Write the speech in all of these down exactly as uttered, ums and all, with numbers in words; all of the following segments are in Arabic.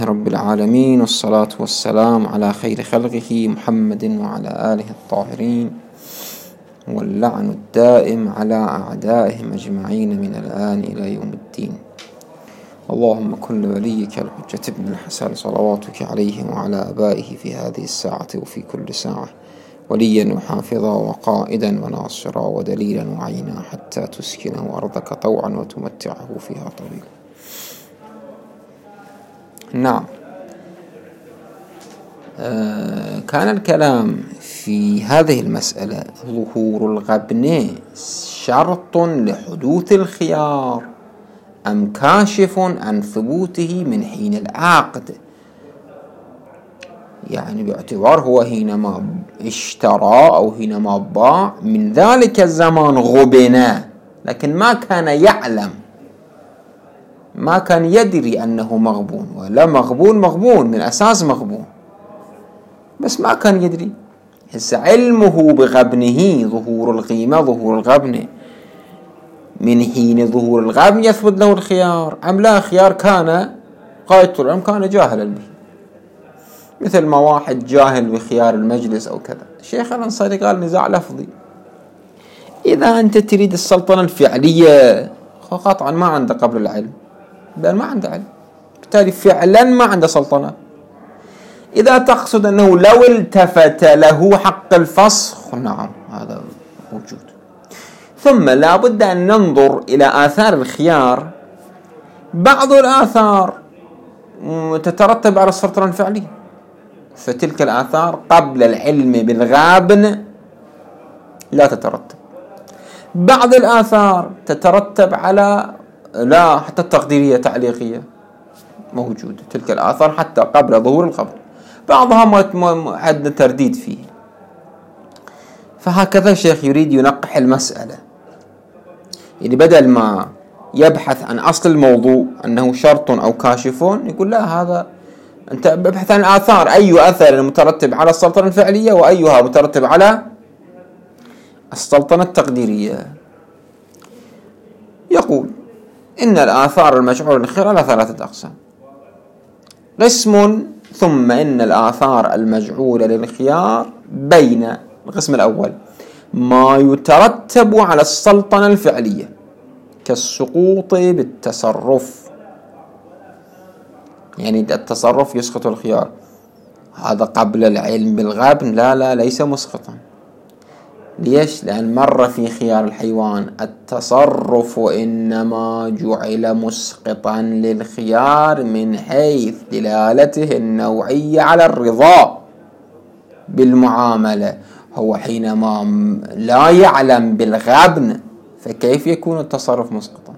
رب العالمين، والصلاة والسلام على خير خلقه محمد وعلى آله الطاهرين، واللعن الدائم على أعدائهم أجمعين من الآن إلى يوم الدين. اللهم كن لوليك الحجة ابن الحسن صلواتك عليه وعلى آبائه في هذه الساعة وفي كل ساعة وليا وحافظا وقائدا وناصرا ودليلا وعينا حتى تسكنه أرضك طوعا وتمتعه فيها طويلا. نعم، آه كان الكلام في هذه المسألة ظهور الغبن شرط لحدوث الخيار أم كاشف عن ثبوته من حين العقد، يعني باعتبار هو حينما اشترى أو حينما باع من ذلك الزمان غبنا، لكن ما كان يعلم، ما كان يدري أنه مغبون، ولا مغبون مغبون من أساس مغبون، بس ما كان يدري. هسه علمه بغبنه ظهور القيمة ظهور الغبن من حين ظهور الغبن يثبت له الخيار أم لا؟ خيار كان غاية العلم كان جاهلا به، مثل ما واحد جاهل بخيار المجلس أو كذا. الشيخ الأنصاري قال نزاع لفظي، إذا أنت تريد السلطنة الفعلية قطعا ما عنده قبل العلم، بل ما عنده علم، بالتالي فعلا ما عنده سلطنة. إذا تقصد أنه لو التفت له حق الفسخ، نعم هذا موجود. ثم لا بد أن ننظر إلى آثار الخيار. بعض الآثار تترتب على السلطنة الفعلية، فتلك الآثار قبل العلم بالغابن لا تترتب. بعض الآثار تترتب على لا حتى التقديرية تعليقية موجودة، تلك الآثار حتى قبل ظهور الخبر، بعضها ما عندنا ترديد فيه. فهكذا الشيخ يريد ينقح المسألة، يعني بدل ما يبحث عن أصل الموضوع أنه شرط أو كاشفون، يقول لا، هذا أنت ببحث عن آثار، أي أثر مترتب على السلطنة الفعلية وأيها مترتب على السلطنة التقديرية. يقول إن الآثار المجعولة للخيار على ثلاثة أقسام: قسم ثم إن الآثار المجعولة للخيار بين القسم الأول ما يترتب على السلطنة الفعلية كالسقوط بالتصرف، يعني التصرف يسقط الخيار، هذا قبل العلم بالغبن لا لا ليس مسقطا. ليش؟ لأن مر في خيار الحيوان التصرف إنما جعل مسقطا للخيار من حيث دلالته النوعية على الرضا بالمعاملة. هو حينما لا يعلم بالغبن فكيف يكون التصرف مسقطا؟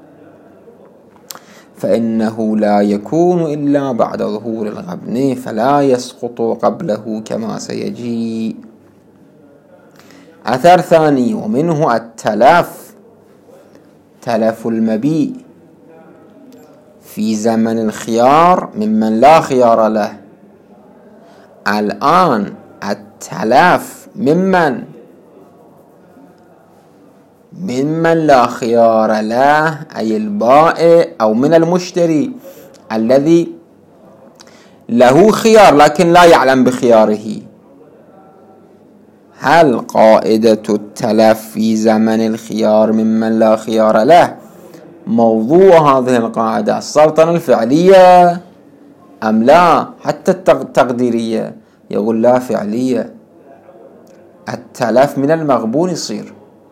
فإنه لا يكون إلا بعد ظهور الغبن، فلا يسقط قبله كما سيجيء. أثر ثاني ومنه التلف، تلف المبيع في زمن الخيار ممن لا خيار له. الآن التلف ممن ممن لا خيار له، أي البائع، أو من المشتري الذي له خيار لكن لا يعلم بخياره. هل قاعدة التلف في زمن الخيار ممن لا خيار له موضوع هذه القاعدة السلطنة الفعلية أم لا حتى التقديرية؟ يقول لا، فعلية. التلف من المغبون يصير،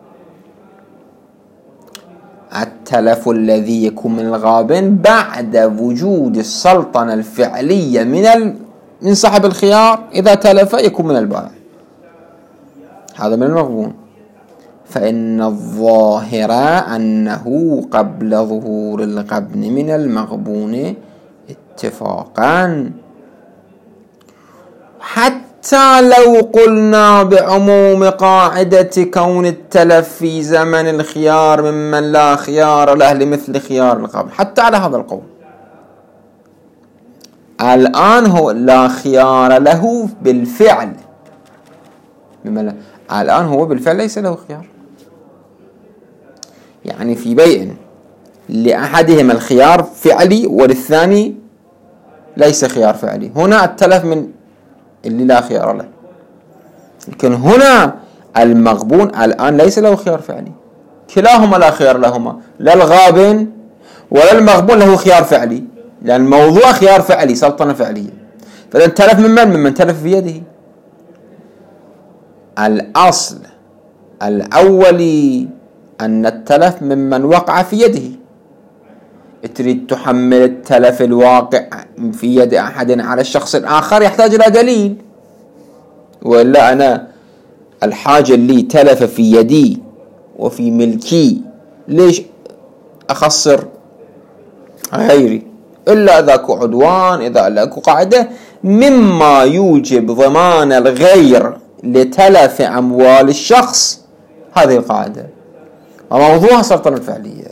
التلف الذي يكون من الغابن بعد وجود السلطنة الفعلية من ال... من صاحب الخيار، إذا تلف يكون من البائع، هذا من المغبون. فإن الظاهر أنه قبل ظهور الغبن من المغبون اتفاقا، حتى لو قلنا بعموم قاعدة كون التلف في زمن الخيار ممن لا خيار له لمثل خيار الغبن، حتى على هذا القول الآن هو لا خيار له بالفعل، الآن هو بالفعل ليس له خيار. يعني في بيع لأحدهما الخيار فعلي وللثاني ليس خيار فعلي. هنا التلف من اللي لا خيار له، لكن هنا المغبون الآن ليس له خيار فعلي، كلاهما لا خيار لهما، لا الغابن ولا المغبون له خيار فعلي، لأن الموضوع خيار فعلي، سلطنة فعلية. فإذا تلف من من؟ ممن تلف في يده. الأصل الأولي أن التلف ممن وقع في يده. تريد تحمل التلف الواقع في يد أحد على الشخص الآخر يحتاج إلى دليل، وإلا أنا الحاجة اللي تلف في يدي وفي ملكي ليش أخسر غيري؟ إلا إذا أكو عدوان، إذا أكو قاعدة مما يوجب ضمان الغير لتلف أموال الشخص، هذه القاعدة وموضوعها السلطنة الفعلية.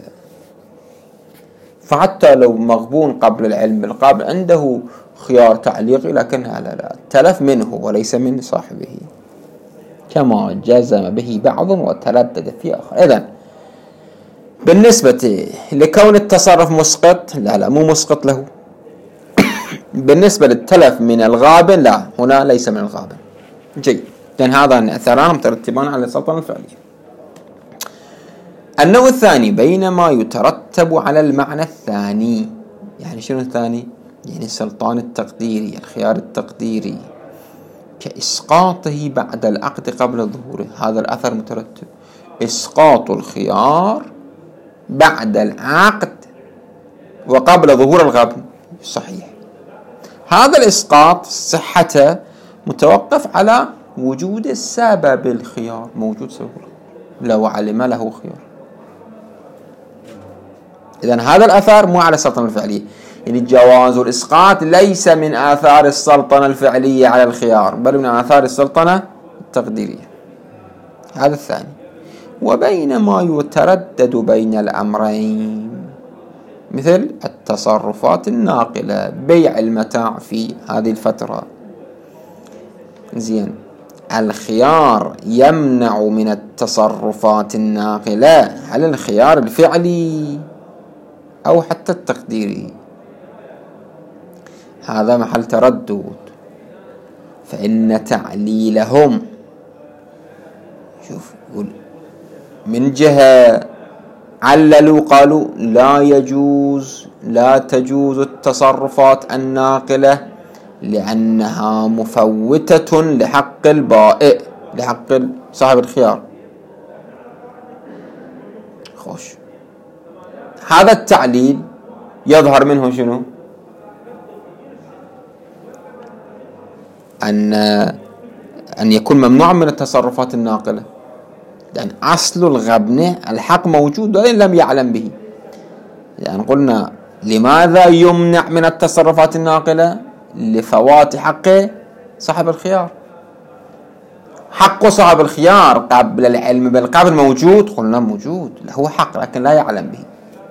فحتى لو مغبون قبل العلم بالقابل عنده خيار تعليقي، لكن لا لا التلف منه وليس من صاحبه، كما جزم به بعض وتردد في آخر. إذن بالنسبة لكون التصرف مسقط، لا لا مو مسقط له. بالنسبة للتلف من الغابن، لا، هنا ليس من الغابن. جيد، لأن هذان أثران مترتبان على السلطنة الفعلية. النوع الثاني بينما يترتب على المعنى الثاني. يعني شنو الثاني؟ يعني السلطان التقديري، الخيار التقديري، كإسقاطه بعد العقد قبل ظهوره. هذا الأثر مترتب، إسقاط الخيار بعد العقد وقبل ظهور الغبن. صحيح، هذا الإسقاط صحته متوقف على وجود السبب الخيار، موجود سبب لو علم له خيار. إذن هذا الأثر مو على السلطنة الفعلية، يعني جواز الإسقاط ليس من آثار السلطنة الفعلية على الخيار، بل من آثار السلطنة التقديرية. هذا الثاني. وبينما يتردد بين الأمرين، مثل التصرفات الناقلة، بيع المتاع في هذه الفترة. زين، الخيار يمنع من التصرفات الناقلة، هل الخيار الفعلي أو حتى التقديري؟ هذا محل تردد. فإن تعليلهم، شوف يقول من جهة عللوا قالوا لا يجوز لا تجوز التصرفات الناقلة لأنها مفوتة لحق البائع، لحق صاحب الخيار. خوش، هذا التعليل يظهر منه شنو؟ أن أن يكون ممنوع من التصرفات الناقلة، لأن أصل الغبن الحق موجود وإن لم يعلم به. لأن يعني قلنا لماذا يمنع من التصرفات الناقلة؟ لفوات حق صاحب الخيار. حق صاحب الخيار قبل العلم بالقبل موجود، قلنا موجود، هو حق لكن لا يعلم به.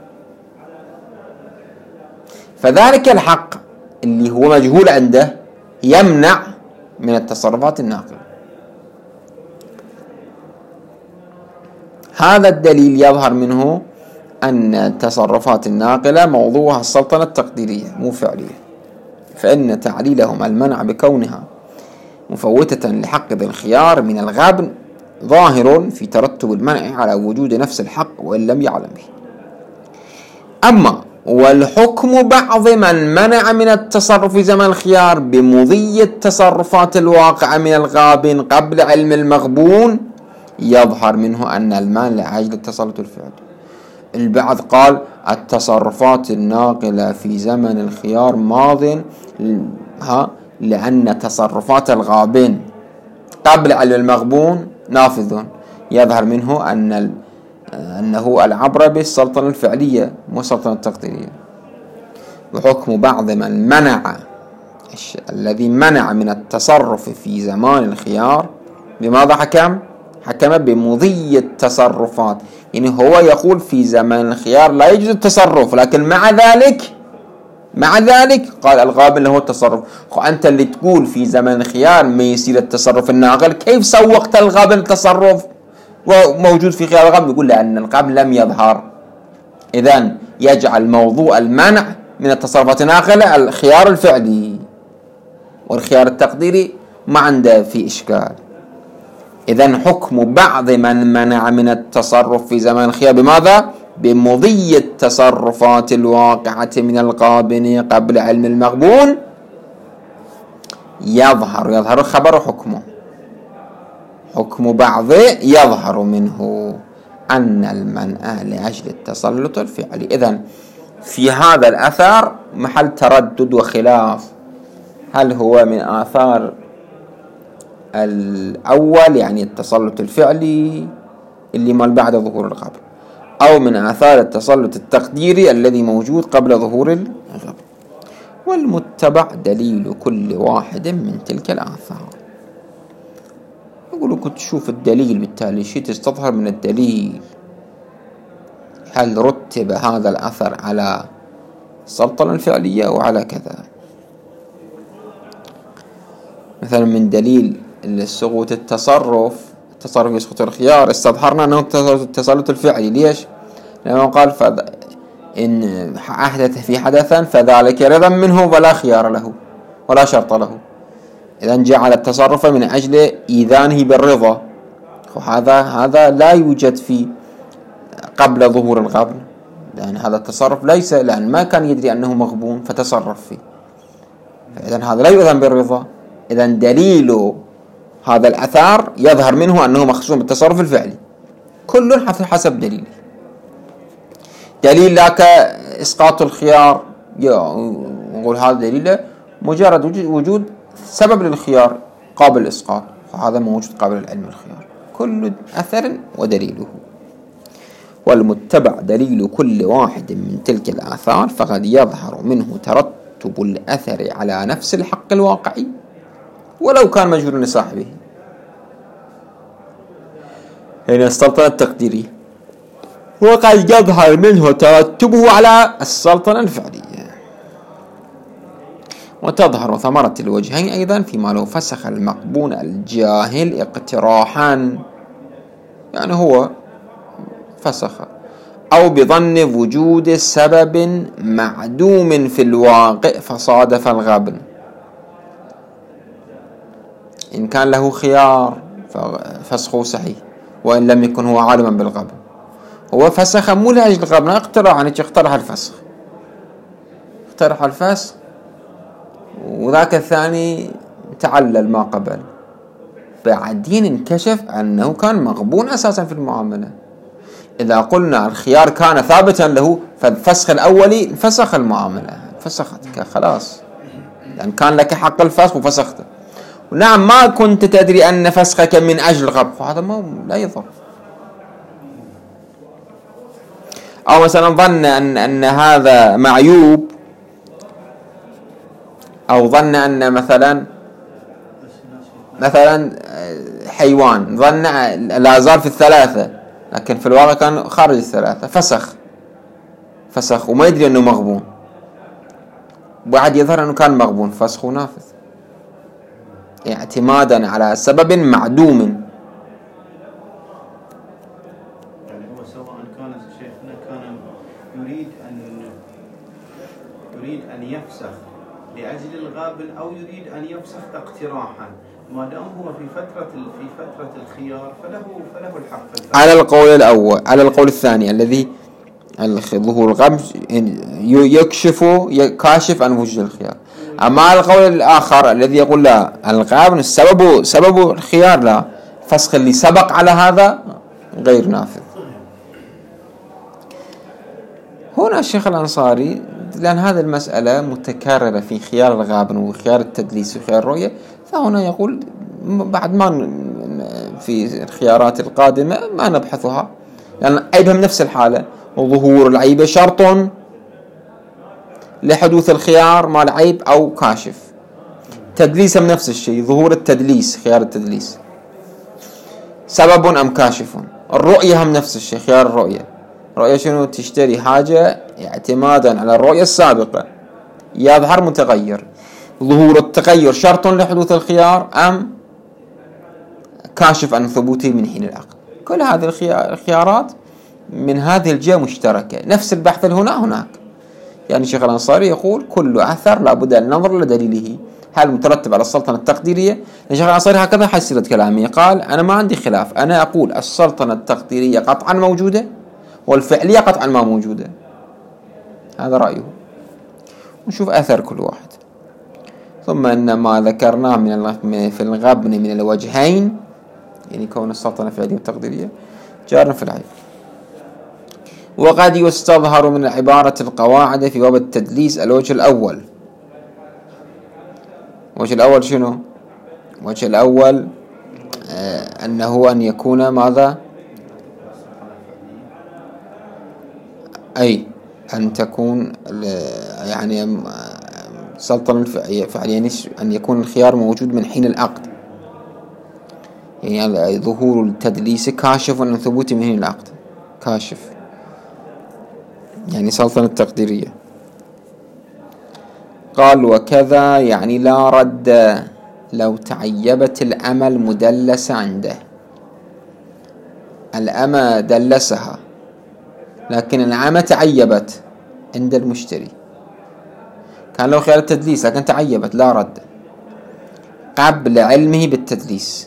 فذلك الحق اللي هو مجهول عنده يمنع من التصرفات الناقلة. هذا الدليل يظهر منه أن التصرفات الناقلة موضوعها السلطنة التقديرية مو فعلية. فإن تعليلهم المنع بكونها مفوتة لحق ذي الخيار من الغبن ظاهر في ترتب المنع على وجود نفس الحق وإن لم يعلم به. أما والحكم بعض من منع من التصرف في زمن الخيار بمضي التصرفات الواقعة من الغابن قبل علم المغبون، يظهر منه أن المانع لأجل التسلط الفعلي. البعض قال التصرفات الناقلة في زمن الخيار ماض ها لأن تصرفات الغابن قبل علم المغبون نافذ. يظهر منه أن أنه العبرة بالسلطنة الفعلية مو السلطنة التقديرية. وحكم بعض من منع الذي منع من التصرف في زمان الخيار بماذا حكم؟ حكم بمضي التصرفات. يعني هو يقول في زمان الخيار لا يجوز التصرف، لكن مع ذلك مع ذلك قال الغابن له التصرف. أنت اللي تقول في زمن الخيار ما يصير التصرف الناقل، كيف سوقت الغابن التصرف وموجود في خيار الغابن؟ يقول لأن الغابن لم يظهر. إذن يجعل موضوع المنع من التصرفات الناقلة الخيار الفعلي، والخيار التقديري ما عنده في إشكال. إذن حكم بعض من منع من التصرف في زمن الخيار بماذا؟ بمضي التصرفات الواقعة من القابن قبل علم المغبون يظهر يظهر الخبر حكمه. حكم بعض يظهر منه أن المنع لأجل التسلط الفعلي. إذن في هذا الأثر محل تردد وخلاف، هل هو من آثار الأول يعني التسلط الفعلي اللي مال بعد ظهور الغبن، أو من آثار التسلط التقديري الذي موجود قبل ظهور الغبن. والمتبع دليل كل واحد من تلك الآثار. يقولوا كنت تشوف الدليل بالتالي شيء تستظهر من الدليل، هل رتب هذا الأثر على السلطنة الفعلية وعلى كذا. مثلا من دليل سقوط التصرف التصرف يسقط الخيار استظهرنا أنه التسلط الفعلي. ليش؟ لأنه قال فذ... إن أحدث في حدثا فذلك رضا منه ولا خيار له ولا شرط له. إذن جعل التصرف من أجل إيذانه بالرضا، وهذا هذا لا يوجد في قبل ظهور الغبن، لأن هذا التصرف ليس لأن ما كان يدري أنه مغبون فتصرف فيه، فإذن هذا لا يؤذن بالرضا. إذن دليل هذا الأثار يظهر منه أنه مخصوص بالتصرف الفعلي، كل حسب دليله. دليل لك إسقاط الخيار يقول هذا دليل مجرد وجود سبب للخيار قابل الإسقاط، فهذا موجود قبل العلم الخيار. كل أثر ودليله. والمتبع دليل كل واحد من تلك الآثار فقد يظهر منه ترتب الأثر على نفس الحق الواقعي ولو كان مجهولا لصاحبه. هنا السلطنة التقديرية، وقد يظهر منه ترتبه على السلطنة الفعلية. وتظهر ثمرة الوجهين أيضا فيما لو فسخ المقبون الجاهل اقتراحا، يعني هو فسخ، أو بظن وجود سبب معدوم في الواقع فصادف الغبن. إن كان له خيار ففسخه صحيح وإن لم يكن هو عالما بالغبن. هو فسخ مو لأجل الغبن، اقترح يعني اقترح الفسخ اقترح الفسخ وذاك الثاني تعلل ما قبل، بعدين انكشف أنه كان مغبون أساسا في المعاملة. إذا قلنا الخيار كان ثابتا له فالفسخ الأولي فسخ المعاملة، فسختك خلاص، لأن كان لك حق الفسخ وفسخته. ونعم ما كنت تدري أن فسخك من أجل الغبن، فهذا ما لا يضر. أو مثلا ظن أن, أن هذا معيوب، أو ظن أن مثلا مثلا حيوان ظن لا زال في الثلاثة لكن في الواقع كان خارج الثلاثة، فسخ فسخ وما يدري أنه مغبون، بعد يظهر أنه كان مغبون، فسخه نافذ اعتمادا على سبب معدوم. يعني هو سواء كان شيخنا كان يريد أن يريد أن يفسخ لأجل الغابن أو يريد أن يفسخ اقتراحا، ما دام هو في فترة في فترة الخيار فله فله الحق الفسخ. على القول الأول، على القول الثاني الذي ظهور الغبن يكشف كاشف عن وجود الخيار. أما القول الآخر الذي يقول لا الغبن السبب سبب الخيار، لا، فسخ اللي سبق على هذا غير نافذ. هنا الشيخ الأنصاري لأن هذه المسألة متكررة في خيار الغابن وخيار التدليس وخيار الرؤية، فهنا يقول بعد ما في الخيارات القادمة ما نبحثها، لأن يعني عيبهم نفس الحالة، وظهور العيب شرط لحدوث الخيار مال عيب أو كاشف. تدليسهم نفس الشيء، ظهور التدليس خيار التدليس سبب أم كاشف. الرؤية هم نفس الشيء، خيار الرؤية. رؤية شنو؟ تشتري حاجة اعتمادا على الرؤية السابقة، يظهر متغير، ظهور التغير شرط لحدوث الخيار أم كاشف عن ثبوته من حين العقد. كل هذه الخيارات من هذه الجهة مشتركة، نفس البحث هنا هناك، يعني الشيخ الأنصاري يقول كل أثر لابد أن ننظر لدليله، هل مترتب على السلطنة التقديرية؟ الشيخ الأنصاري هكذا حسرت كلامي، قال أنا ما عندي خلاف، أنا أقول السلطنة التقديرية قطعا موجودة والفعلية قطعا ما موجودة، هذا رأيه. نشوف أثر كل واحد. ثم أن ما ذكرناه من في الغبن من الوجهين، يعني كون السلطنة فعلية وتقديرية، جار في العيب. وقد يستظهر من عبارة القواعد في باب التدليس الوجه الأول. الوجه الأول شنو؟ الوجه الأول آه أنه أن يكون ماذا؟ أي أن تكون يعني سلطنة فعليا، أن يكون الخيار موجود من حين العقد، يعني ظهور التدليس كاشف عن ثبوت من حين العقد، كاشف يعني سلطنة تقديرية. قال وكذا يعني لا رد لو تعيبت الأمة المدلسة عنده، الأمة دلسها لكن الأمة تعيبت عند المشتري، كان له خيار التدليس لكن تعيبت، لا رد قبل علمه بالتدليس،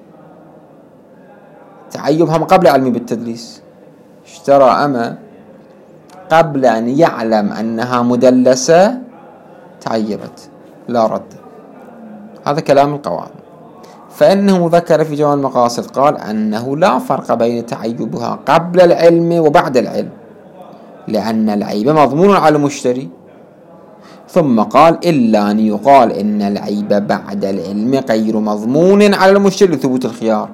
تعيبها قبل علمه بالتدليس، اشترى أمة قبل أن يعلم أنها مدلسة تعيبت، لا رد. هذا كلام القواعد. فإنه ذكر في جواب المقاصد قال أنه لا فرق بين تعيبها قبل العلم وبعد العلم، لأن العيب مضمون على المشتري. ثم قال إلا أن يقال إن العيب بعد العلم غير مضمون على المشتري لثبوت الخيار.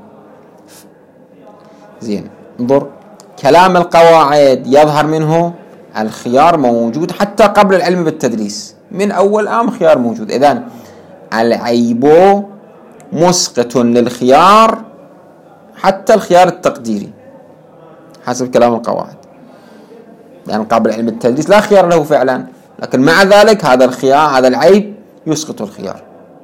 زين، انظر كلام القواعد يظهر منه الخيار موجود حتى قبل العلم بالتدليس، من أول آم خيار موجود. إذن العيب مسقط للخيار حتى الخيار التقديري حسب كلام القواعد، يعني قبل علم التدليس لا خيار له فعلا، لكن مع ذلك هذا الخيار هذا العيب يسقط الخيار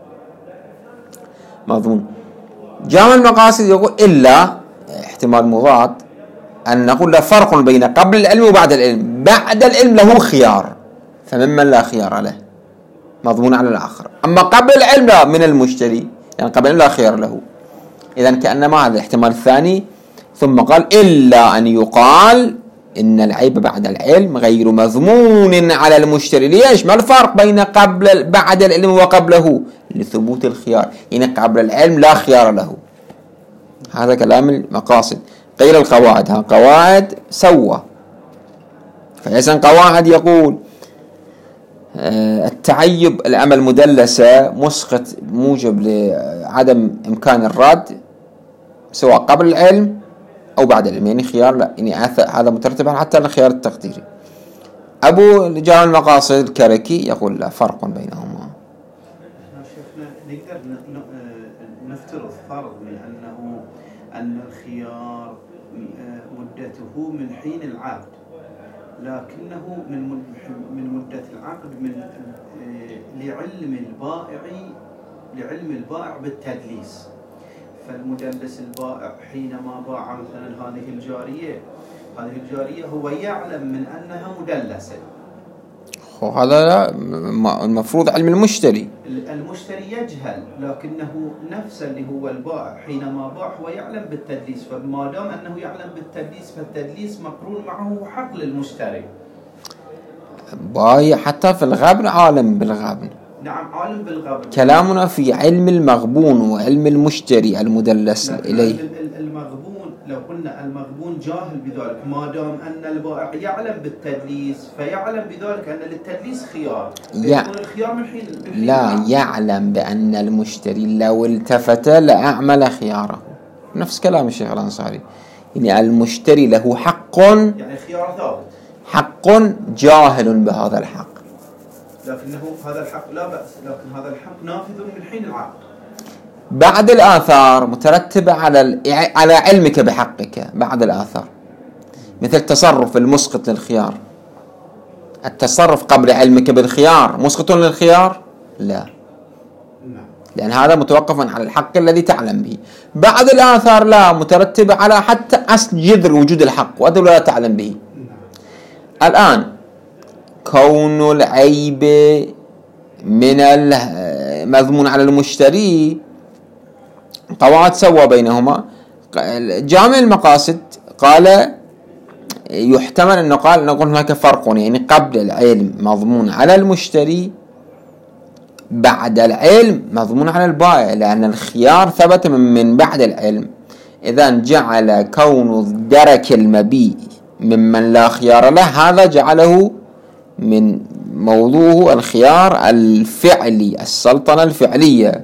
مضمون. جامع المقاصد يقول إلا احتمال مضاد أن نقول لا فرق بين قبل العلم وبعد العلم، بعد العلم له خيار فممن لا خيار له مضمون على الآخر، أما قبل العلم لا من المشتري، يعني قبل العلم لا خيار له. إذن كأنما هذا الاحتمال الثاني. ثم قال إلا أن يقال إن العيب بعد العلم غير مضمون على المشتري. ليش؟ ما الفرق بين قبل بعد العلم وقبله؟ لثبوت الخيار، يعني قبل العلم لا خيار له. هذا كلام المقاصد. قيل القواعد، ها قواعد سوى، فإذن قواعد يقول التعيب الأمة المدلسة مسقط موجب لعدم إمكان الرد سواء قبل العلم أو بعد العلم، يعني خيار لا، يعني هذا مترتب حتى الخيار التقديري. أبو جامع المقاصد الكركي يقول لا فرق بينهما. شيخنا نقدر نفترض فرض من أنه أن الخيار مدته من حين العقد، لكنه من من مدة العقد من لعلم البائع لعلم البائع بالتدليس. فالمدلس البائع حينما باع مثلا هذه الجارية هذه الجارية هو يعلم من أنها مدلسة، وهذا المفروض علم المشتري. المشتري يجهل، لكنه نفس اللي هو البائع حينما باع هو يعلم بالتدليس، فما دام أنه يعلم بالتدليس فالتدليس مقرون معه حق للمشتري. باي حتى في الغبن عالم بالغبن. نعم عالم بالغبن. كلامنا في علم المغبون وعلم المشتري المدلس إليه. المغبون لو قلنا المغبون جاهل بذلك، ما دام أن البائع يعلم بالتدليس فيعلم بذلك أن للتدليس خيار، يكون الخيار من حين لا يعلم بأن المشتري لو التفت لأعمل خياره. نفس كلام الشيخ الأنصاري، يعني المشتري له حق، يعني خيار ثابت، حق جاهل بهذا الحق، لكنه هذا الحق لا بأس، لكن هذا الحق نافذ من حين العقد. بعد الآثار مترتبة على على علمك بحقك بعد الآثار، مثل تصرف المسقط للخيار. التصرف قبل علمك بالخيار مسقط للخيار؟ لا، لأن هذا متوقف على الحق الذي تعلم به. بعد الآثار لا، مترتبة على حتى أصل جذر وجود الحق وهذا لا تعلم به. الآن كون العيب من المضمون على المشتري قواعد سوى بينهما. جامع المقاصد قال يحتمل أن قال نقول هناك فرق، يعني قبل العلم مضمون على المشتري، بعد العلم مضمون على البائع، لأن الخيار ثبت من بعد العلم. إذا جعل كون درك المبيع ممن لا خيار له، هذا جعله من موضوعه الخيار الفعلي، السلطنة الفعلية.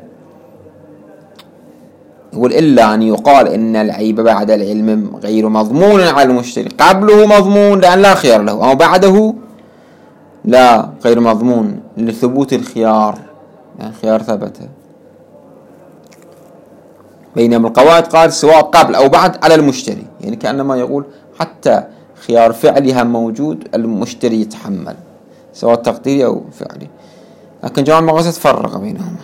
يقول إلا أن يقال إن العيب بعد العلم غير مضمون على المشتري، قبله مضمون لأن لا خيار له، أو بعده لا غير مضمون لثبوت الخيار، يعني خيار ثبت. بينما القواعد قال سواء قبل أو بعد على المشتري، يعني كأنما يقول حتى خيار فعلها موجود، المشتري يتحمل سواء تقديري أو فعلي. لكن جامع المقاصد فرق بينهما.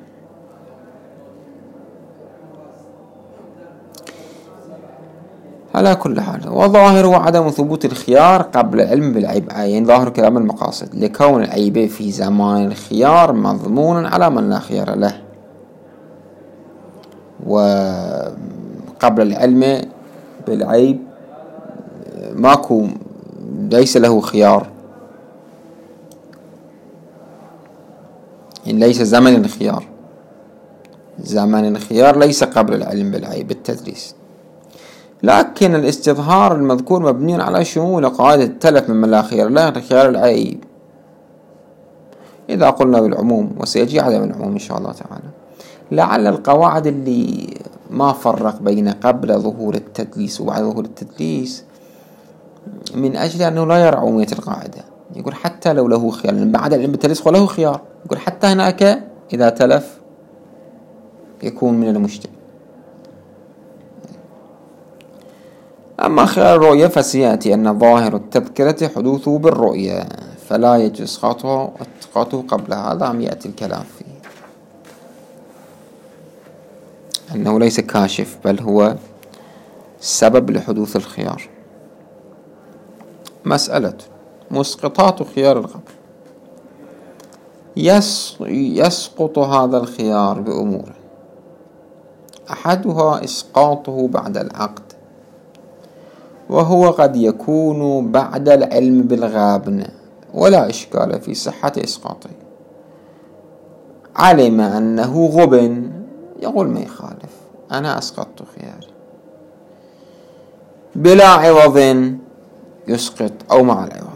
على كل حال، وظاهره عدم ثبوت الخيار قبل العلم بالعيب، يعني ظاهر كلام المقاصد لكون العيب في زمان الخيار مضمون على من لا خيار له، وقبل العلم بالعيب ماكو ليس له خيار، إن ليس زمن الخيار، زمن الخيار ليس قبل العلم بالعيب بالتدريس. لكن الاستظهار المذكور مبني على شمول قاعدة التلف ممن لا خيار له خيار العيب، إذا قلنا بالعموم، وسيجي عدم العموم إن شاء الله تعالى. لعل القواعد اللي ما فرق بين قبل ظهور التدليس وبعد ظهور التدليس من أجل أنه لا يرى عمومية القاعدة، يقول حتى لو له خيار بعد العلم بالتدليس وله خيار، يقول حتى هناك إذا تلف يكون من المشتري. أما خيار الرؤية فسيأتي أن ظاهر التذكرة حدوثه بالرؤية، فلا يجوز إسقاطه إسقاطه قبل هذا، عم يأتي الكلام فيه أنه ليس كاشف بل هو سبب لحدوث الخيار. مسألة مسقطات خيار القبل. يسقط هذا الخيار بأمور، أحدها إسقاطه بعد العقد، وهو قد يكون بعد العلم بالغابن، ولا إشكال في صحة إسقاطه. علم أنه غبن، يقول ما يخالف، أنا أسقطت خياري. بلا عوض يسقط، أو مع العوض،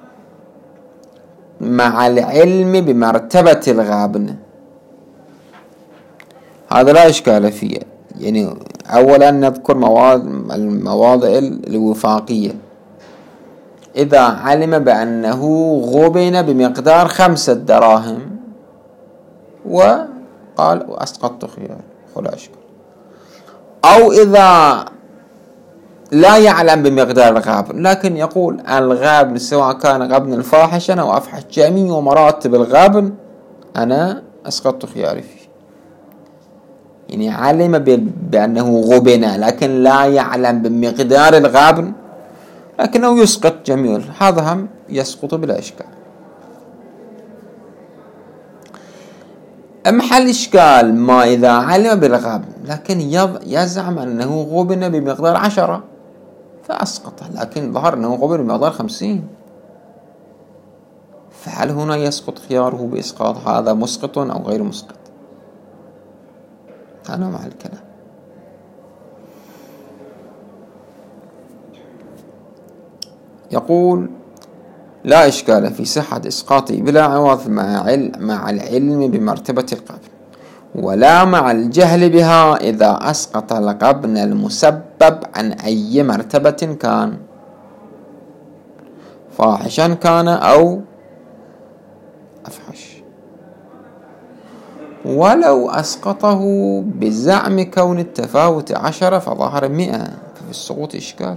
مع العلم بمرتبة الغابن، هذا لا إشكال فيه. يعني أولا نذكر المواضع الوفاقية. إذا علم بأنه غبن بمقدار خمسة دراهم وقال أسقطت خيار ولا أشكال، أو إذا لا يعلم بمقدار الغابن لكن يقول الغابن سواء كان غبن الفاحشة أو أفحش جميع مراتب الغابن أنا أسقطت خياري فيه. يعني علم بأنه غبن لكن لا يعلم بمقدار الغابن، لكنه يسقط جميع، هذا هم يسقط بلا إشكال. محل إشكال ما إذا علم بالغابن لكن يزعم أنه غبن بمقدار عشرة فأسقطه، لكن ظهر أنه غبن بمقدار خمسين، فهل هنا يسقط خياره بإسقاط هذا مسقط أو غير مسقط؟ أنا مع الكلام. يقول لا إشكال في صحة إسقاطه بلا عوض مع العلم بمرتبة القبن، ولا مع الجهل بها إذا أسقط القبن المسبب عن أي مرتبة كان، فاحشا كان أو أفحش، ولو أسقطه بزعم كون التفاوت عشرة فظهر مئة، ففي السقوط إشكال.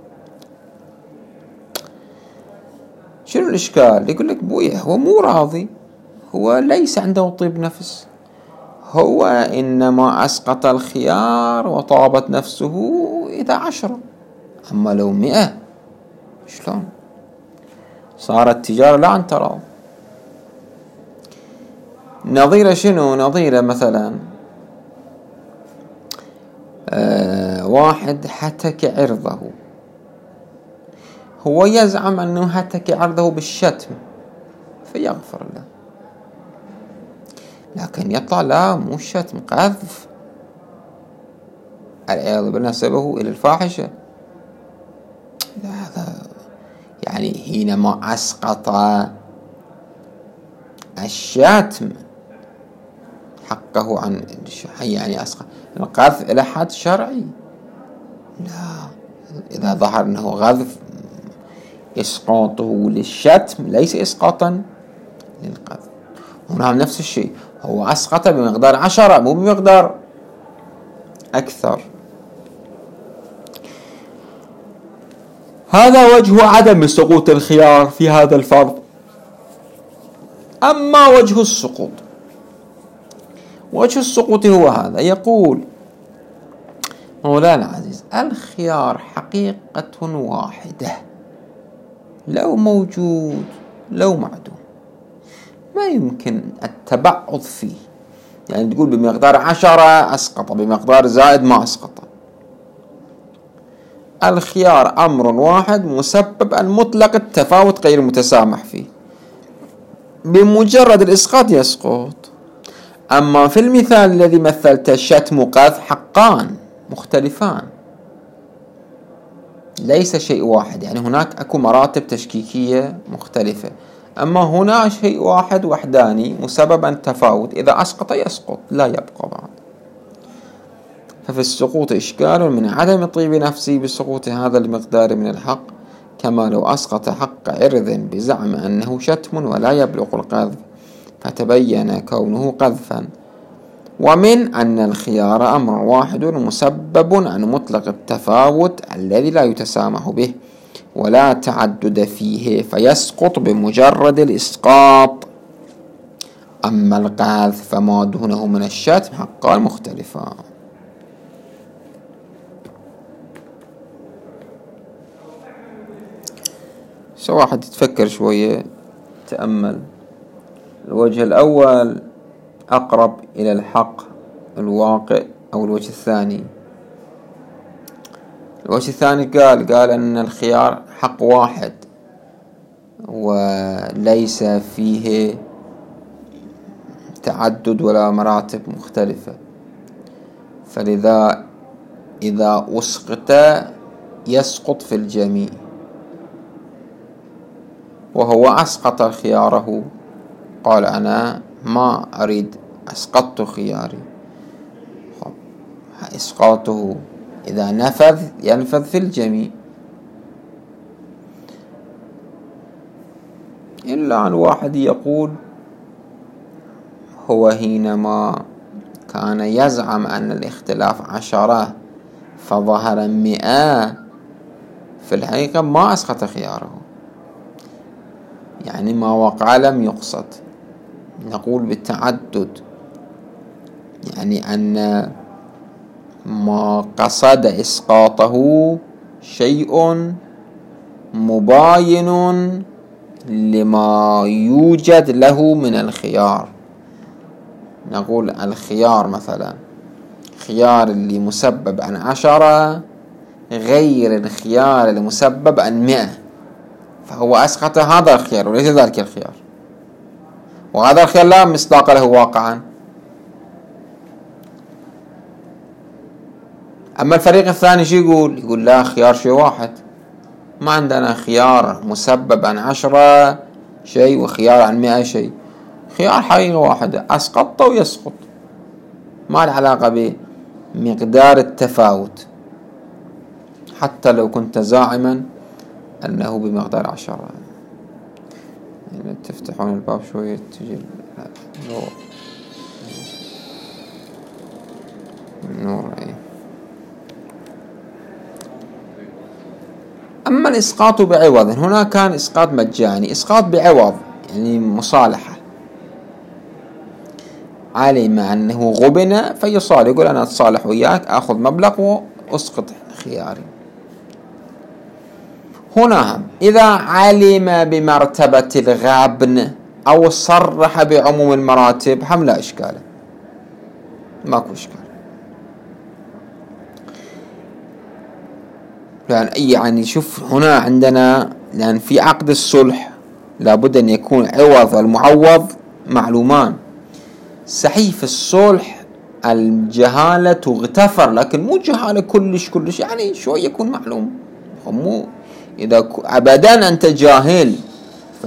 شنو الإشكال؟ يقول لك بويا هو مو راضي، هو ليس عنده طيب نفس، هو إنما أسقط الخيار وطابت نفسه إذا عشرة، أما لو مئة شلون؟ صارت تجارة لا عن تراض. نظير شنو؟ نظير مثلا آه واحد هتك عرضه، هو يزعم أنه هتك عرضه بالشتم فيغفر له، لكن يطلع لا مو الشتم، قذف، العياذ بالله نسبه إلى الفاحشة. لا هذا يعني حينما أسقط الشتم حقه عن يعني أسقط القذف إلى حد شرعي. لا، إذا ظهر أنه غذف إسقاطه للشتم ليس إسقاطا للقذف. هنا نفس الشيء، هو أسقط بمقدار عشرة مو بمقدار أكثر. هذا وجه عدم سقوط الخيار في هذا الفرض. أما وجه السقوط، وجه السقوط هو هذا. يقول مولانا العزيز: الخيار حقيقة واحدة، لو موجود لو معدوم، ما يمكن التبعض فيه. يعني تقول بمقدار عشرة أسقط، بمقدار زائد ما أسقط. الخيار أمر واحد مسبب المطلق التفاوت غير متسامح فيه، بمجرد الإسقاط يسقط. أما في المثال الذي مثلت الشتم وقذف حقان مختلفان، ليس شيء واحد، يعني هناك أكو مراتب تشكيكية مختلفة، أما هنا شيء واحد وحداني مسببا تفاوت، إذا أسقط يسقط لا يبقى بعد. ففي السقوط إشكال من عدم طيب نفسي بسقوط هذا المقدار من الحق، كما لو أسقط حق عرض بزعم أنه شتم ولا يبلغ القذف فتبين كونه قذفا. ومن أن الخيار أمر واحد مسبب عن مطلق التفاوت الذي لا يتسامح به ولا تعدد فيه فيسقط بمجرد الإسقاط. أما القذف فما دونه من الشتم حقان مختلفان. سو واحد يتفكر شوية، تأمل. الوجه الأول أقرب إلى الحق الواقع، أو الوجه الثاني؟ الوجه الثاني قال قال أن الخيار حق واحد وليس فيه تعدد ولا مراتب مختلفة، فلذا إذا أسقط يسقط في الجميع. وهو أسقط خياره، قال أنا ما أريد، أسقطت خياري. إسقاطه إذا نفذ ينفذ في الجميع، إلا أن واحد يقول هو حينما كان يزعم أن الاختلاف عشرة فظهر مئة، في الحقيقة ما أسقط خياره، يعني ما وقع لم يقصد. نقول بالتعدد، يعني أن ما قصد إسقاطه شيء مباين لما يوجد له من الخيار. نقول الخيار مثلا خيار اللي مسبب عن عشرة غير الخيار اللي مسبب عن مئة، فهو أسقط هذا الخيار وليس ذلك الخيار، وهذا الخيار لا مصداق له واقعا. أما الفريق الثاني شو يقول؟ يقول لا، خيار شيء واحد، ما عندنا خيار مسبب عن عشرة شيء وخيار عن مئة شيء، خيار حقيقة واحدة، أسقطت ويسقط، ما له علاقة بمقدار التفاوت، حتى لو كنت زاعما أنه بمقدار عشرة. يعني تفتحون الباب شوية تجي النور النور ايه. أما الإسقاط بعوض، هنا كان إسقاط مجاني، إسقاط بعوض يعني مصالحة. علم أنه غبن فيصالح، يقول أنا أتصالح وياك، أخذ مبلغ وأسقط خياري. هنا إذا علم بمرتبة الغبن أو صرح بعموم المراتب هم لا إشكال، ماكو إشكال. يعني يعني شوف هنا عندنا، لأن في عقد الصلح لابد أن يكون عوض والمعوض معلومان. صحيح في الصلح الجهالة تغتفر، لكن مو جهالة كلش كلش، يعني شوي يكون معلوم. مو إذا أبدا أنت جاهل ف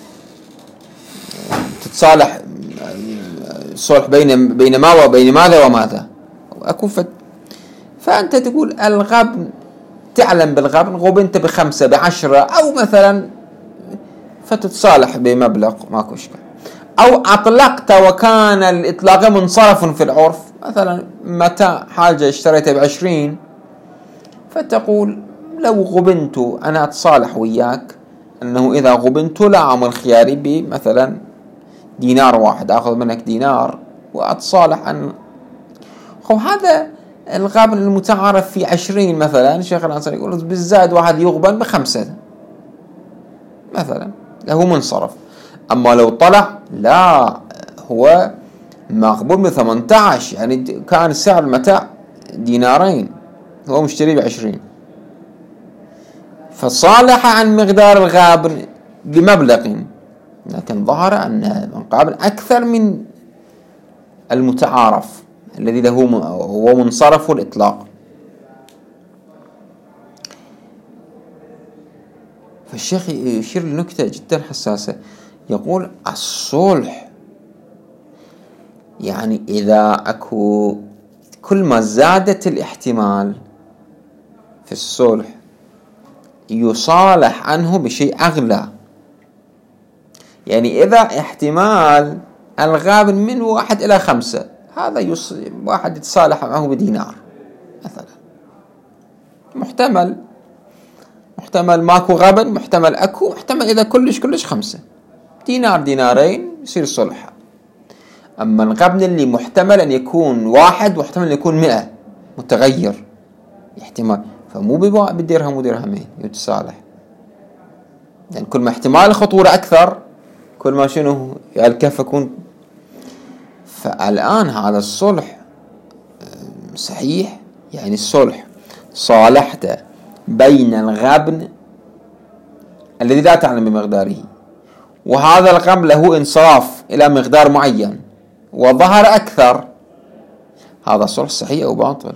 تتصالح الصلح بين بين ما وبين ماذا وماذا أكون فت فأنت تقول الغبن، تعلم بالغبن، غبنت بخمسة بعشرة أو مثلا، فتتصالح بمبلغ ماكو إشكال. أو أطلقت وكان الإطلاق منصرف في العرف، مثلا متاع حاجة اشتريتها بعشرين، فتقول لو غبنت أنا أتصالح وياك أنه إذا غبنت لا أعمل خياري بمثلا دينار واحد، أخذ منك دينار وأتصالح أن خو هذا الغبن المتعارف في عشرين مثلا. الشيخ الأنصاري يقول بالزاد واحد يغبن بخمسة مثلا له منصرف. أما لو طلع لا هو مغبون بثمانية عشر، يعني كان سعر المتاع دينارين هو مشتري بعشرين، فصالح عن مقدار الغابن بمبلغ، لكن ظهر أن مقابل أكثر من المتعارف الذي له هو منصرف الإطلاق. فالشيخ يشير لنكتة جدا حساسة، يقول الصلح يعني إذا أكو كل ما زادت الاحتمال في الصلح يصالح عنه بشيء أغلى. يعني إذا احتمال الغابن من واحد إلى خمسة، هذا يص... واحد يتصالح معه بدينار مثلا، محتمل محتمل ماكو غبن، محتمل أكو، محتمل إذا كلش كلش خمسة، دينار دينارين يصير صلح. أما الغبن اللي محتمل أن يكون واحد محتمل أن يكون مئة، متغير احتمال، فمو بدرهم ودرهمين يتصالح، يعني كل ما احتمال الخطورة أكثر كل ما شنو الكف يكون. فالآن هذا الصلح صحيح، يعني الصلح صالحت بين الغبن الذي لا تعلم بمقداره، وهذا الغبن له انصراف إلى مقدار معين وظهر أكثر، هذا صلح صحيح أو باطل؟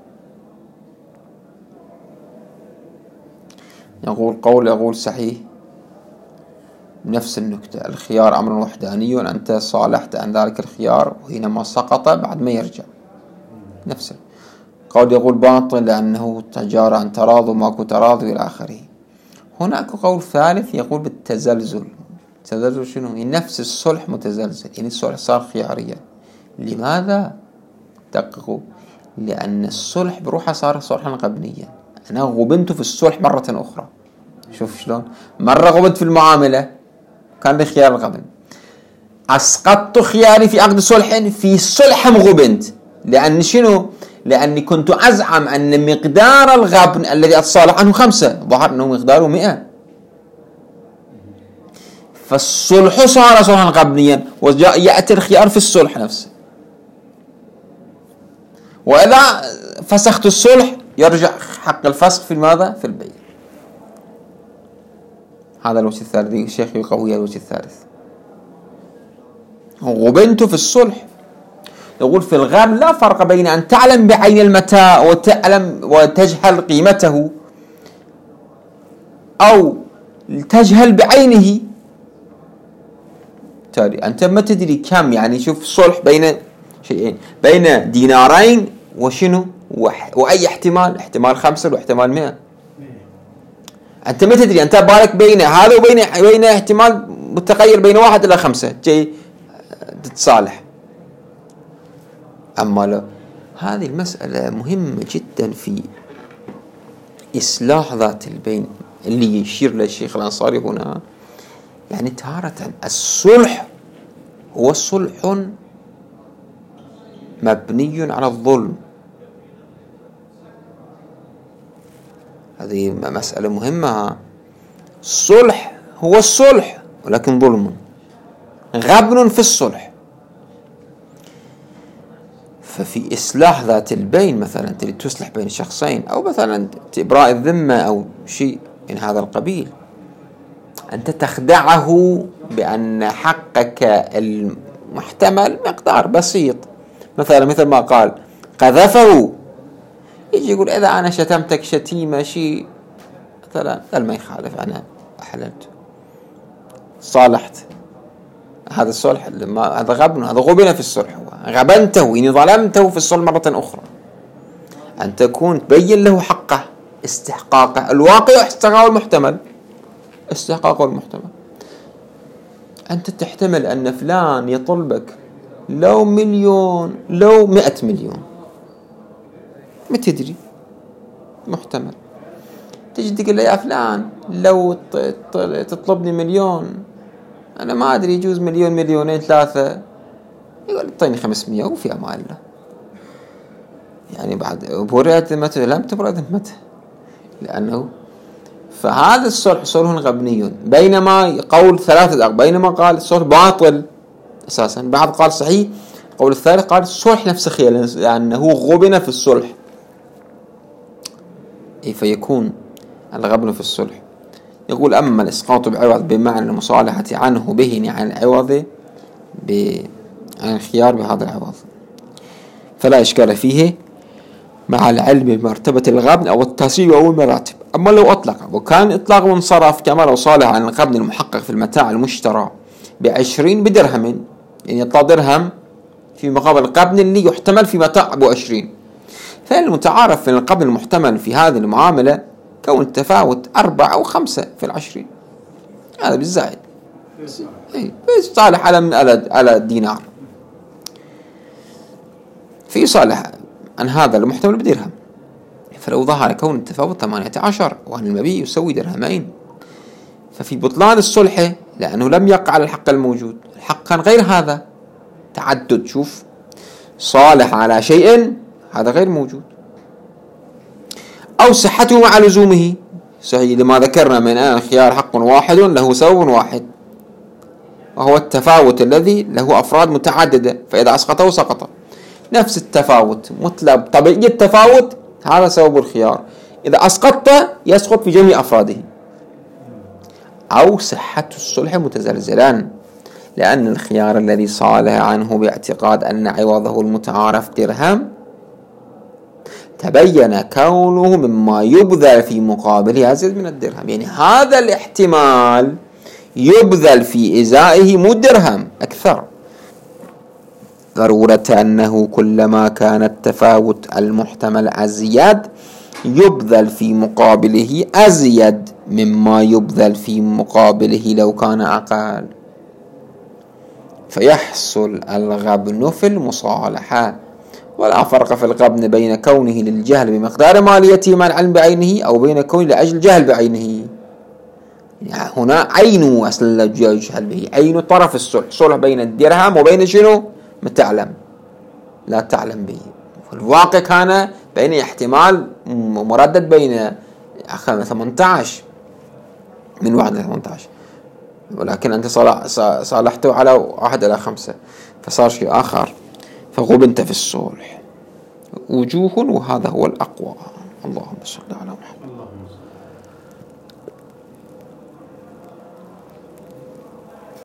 يقول قول يقول صحيح بنفس النكتة، الخيار أمر وحداني، أنت صالحت عن ذلك الخيار وحينما سقط بعد ما يرجع نفسه. قول يقول باطل لأنه تجارة عن تراض وماكو تراضي إلى آخره. هناك قول ثالث يقول بالتزلزل. التزلزل شنو؟ يعني نفس الصلح متزلزل، يعني الصلح صار خياريا. لماذا؟ دققوا، لأن الصلح بروحه صار صلحا غبنيا. أنا غبنت في الصلح مرة أخرى، شوف شلون، مرة غبنت في المعاملة كان لي خيار الغبن، أسقطت خياري في عقد صلح، في صلح غبنت، لأن شنو؟ لأني كنت أزعم أن مقدار الغبن الذي أتصالح عنه خمسة، ظهر أنه مقداره مئة، فالصلح صار صلحا غبنيا، وجاء يأتي الخيار في الصلح نفسه. وإذا فسخت الصلح يرجع حق الفسخ في ماذا؟ في البيع. هذا الوجه الثالث، الشيخ يقوي الوجه الثالث. غبنت في الصلح، يقول في الغبن لا فرق بين أن تعلم بعين المتاع وتعلم وتجهل قيمته، أو تجهل بعينه. تالي أنت ما تدري كم، يعني شوف صلح بين شيئين، بين دينارين وشنو وأي احتمال، احتمال خمسة واحتمال مئة، أنت ما تدري، أنت بالك بين هذا وبين بين احتمال متغير بين واحد إلى خمسة، جاي تتصالح. أما لو هذه المسألة مهمة جدا في إصلاح ذات البين اللي يشير للشيخ الأنصاري هنا. يعني تارة الصلح هو صلح مبني على الظلم، هذه مسألة مهمة. الصلح هو الصلح ولكن ظلم، غبن في الصلح. ففي إصلاح ذات البين مثلا تريد تصلح بين شخصين، أو مثلا إبراء الذمة أو شيء من هذا القبيل، أنت تخدعه بأن حقك المحتمل مقدار بسيط، مثلا مثل ما قال قذفه، يجي يقول إذا أنا شتمتك شتيمة شيء مثلا قال ما يخالف، أنا أحللت صالحت، هذا الصلح، هذا غبن، هذا غبن في الصلح، هو غبنته يعني ظلمته في الصلح مرة أخرى، أن تكون تبين له حقه استحقاقه الواقع واستحقاقه المحتمل، استحقاقه المحتمل. أنت تحتمل أن فلان يطلبك لو مليون لو مئة مليون، ما تدري، محتمل. تجي تقول له يا فلان لو تطلبني مليون، أنا ما أدري، يجوز مليون مليونين ثلاثة، يقول اعطيني خمسمية وفي أمان الله، يعني بعد برئت ذمته لم تبرأ ذمته، لأنه فهذا الصلح صلح غبني. بينما قول ثلاثة بينما قال الصلح باطل أساسا، بعض قال صحيح، قول الثالث قال الصلح نفسه خيال، لأنه غبن في الصلح، فيكون الغبن في الصلح. يقول أما الإسقاط بعوض بمعنى المصالحة عنه به عن العوض عن الخيار بهذا العوض فلا إشكال فيه مع العلم بمرتبة الغبن أو التسوية أو المراتب. أما لو أطلق وكان إطلاق منصرف كما لو صالح عن الغبن المحقق في المتاع المشترى بعشرين بدرهم، يعني يطلع درهم في مقابل الغبن اللي يحتمل في متاع أبو عشرين، فالمتعارف في الغبن المحتمل في هذه المعاملة كون التفاوت أربعة أو خمسة في العشرين، هذا بالزائد، بس صالح على من على الدينار، في صالح عن هذا المحتمل بدرهم، فلو ظهر كون التفاوت ثمانية عشر وأن المبيع يسوي درهمين، ففي بطلان الصلح لأنه لم يقع على الحق الموجود، الحق كان غير هذا، تعدد، شوف صالح على شيء هذا غير موجود، أو صحته مع لزومه، صحيح لما ذكرنا من أن الخيار حق واحد له سبب واحد، وهو التفاوت الذي له أفراد متعددة، فإذا أسقطه سقط، نفس التفاوت مطلب طبيعي التفاوت هذا سبب الخيار، إذا أسقطته يسقط في جميع أفراده. أو صحة الصلح متزلزلان، لأن الخيار الذي صالح عنه باعتقاد أن عوضه المتعارف درهم تبين كونه مما يبذل في مقابله أزيد من الدرهم، يعني هذا الاحتمال يبذل في إزائه مو درهم أكثر، ضرورة أنه كلما كان التفاوت المحتمل أزيد يبذل في مقابله أزيد مما يبذل في مقابله لو كان أقل، فيحصل الغبن في المصالحة. ولا فرق في الغبن بين كونه للجهل بمقدار ماليته مع العلم بعينه أو بين كونه لأجل الجهل بعينه، يعني هنا عينه أصل الجهل به، عين طرف الصلح، صلح بين الدرهم وبين شنو ما تعلم لا تعلم به، الواقع كان بين احتمال مردد بين ثمانية عشر من واحد إلى ثمانية عشر، ولكن أنت صالحته على واحد إلى خمسة فصار شيء آخر، فغبنت في الصلح. وجوه وهذا هو الأقوى. اللهم صل على محمد.